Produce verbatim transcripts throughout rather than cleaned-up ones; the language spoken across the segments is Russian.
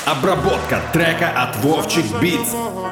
Обработка трека от Вовчик Битс.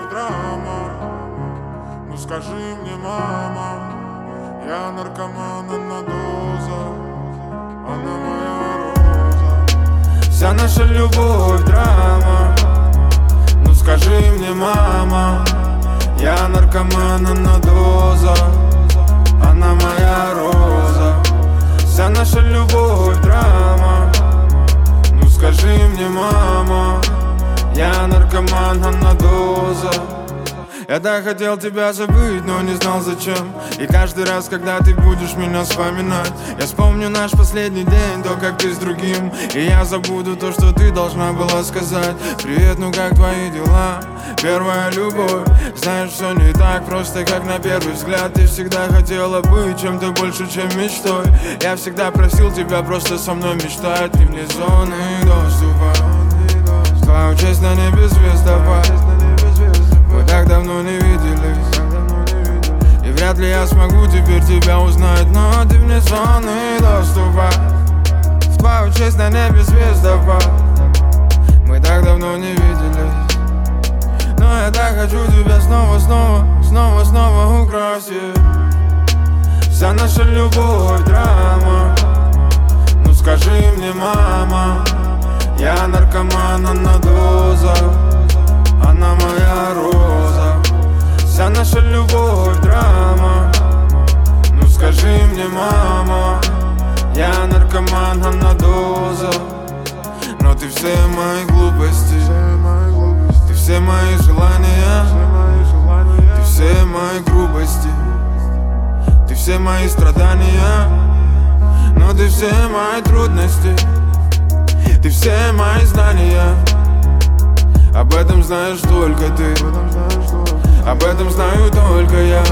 Ну скажи мне, мама, я наркоман, она доза, она моя роза. Вся наша любовь драма. Ну скажи мне, мама, я наркоман, она доза, она моя роза. Вся наша любовь драма. Ну скажи мне, мама, я наркоман, она доза. Я так хотел тебя забыть, но не знал зачем. И каждый раз, когда ты будешь меня вспоминать, я вспомню наш последний день, то, как ты с другим. И я забуду то, что ты должна была сказать. Привет, ну как твои дела? Первая любовь. Знаешь, все не так просто, как на первый взгляд. Ты всегда хотела быть чем-то больше, чем мечтой. Я всегда просил тебя просто со мной мечтать. Ты вне зоны доступа. Твою честь на небе звездопад. Мы так давно не виделись, и вряд ли я смогу теперь тебя узнать. Но ты вне зоны доступа. В твою честь на небе звездопад. Мы так давно не виделись, но я так хочу тебя снова, снова, снова, снова украсить. Вся наша любовь драма. Ну скажи мне, мама, я наркоман, она доза, она моя роза. Вся наша любовь драма. Ну скажи мне, мама, я наркоман, она доза. Но ты все мои глупости, ты все мои желания, ты все мои грубости, ты все мои страдания. Но ты все мои трудности, ты все мои знания. Об этом знаешь только ты, об этом знаю только я.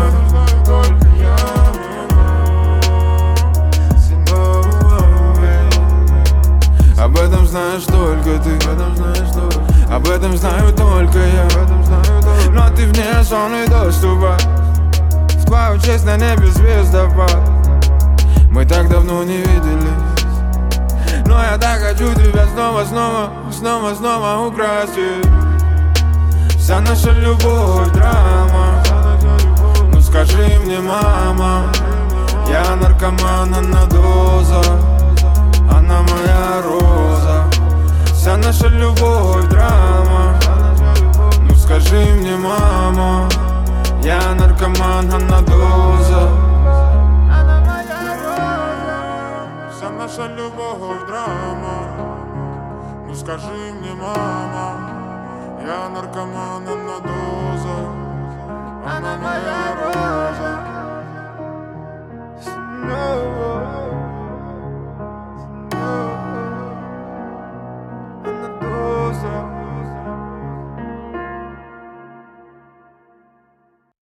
Об этом знаешь только ты, об этом знаю только я. Но ты вне зоны доступа. В твою честь на небе звездопад. Мы так давно не виделись, но я так хочу тебя снова, снова, снова, снова украсить. Вся наша любовь драма. Ну скажи мне, мама, я наркоман, она доза, она моя роза. Вся наша любовь драма. Ну скажи мне, мама, я наркоман, она доза. Вся наша любовь драма. Ну скажи мне, мама, я наркоман.